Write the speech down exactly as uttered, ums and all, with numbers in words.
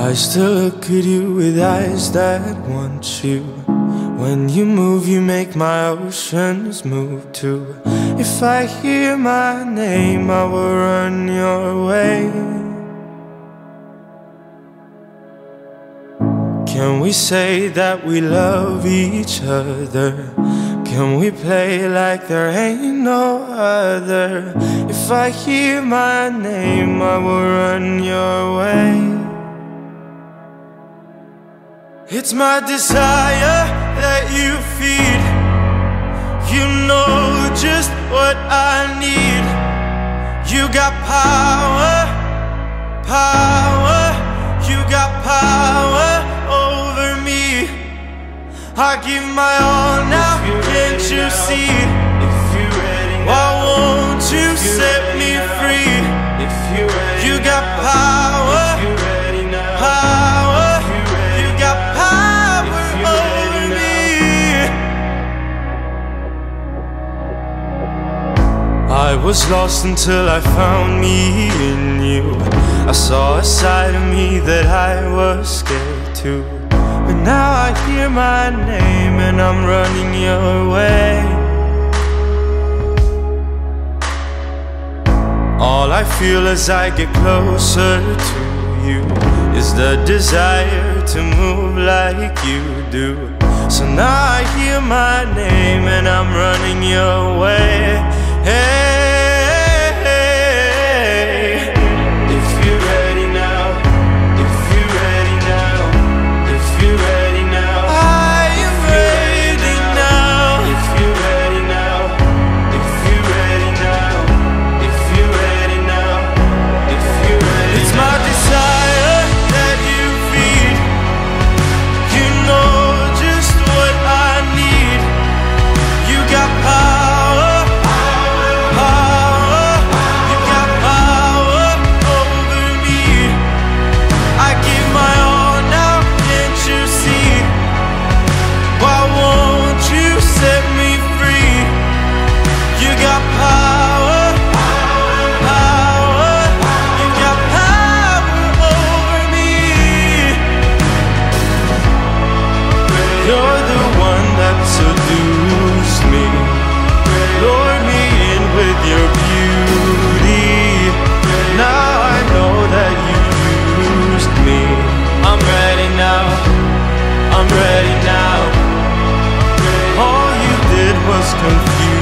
I still look at you with eyes that want you. When you move, you make my oceans move too. If I hear my name, I will run your way. Can we say that we love each other? Can we play like there ain't no other? If I hear my name, I will run your way. It's my desire that you feed. You know just what I need. You got power, power. You got power over me. I give my all now, can't you see? Why won't you set me free? You got power, power. You got power over me. I was lost until I found me in you. I saw a side of me that I was scared to. But now I hear my name and I'm running your way. All I feel as I get closer to you is the desire to move like you do. So now I hear my name and I'm running your way. Hey. You're the one that seduced me, lured me in with your beauty. Now I know that you used me. I'm ready now, I'm ready now. All you did was confuse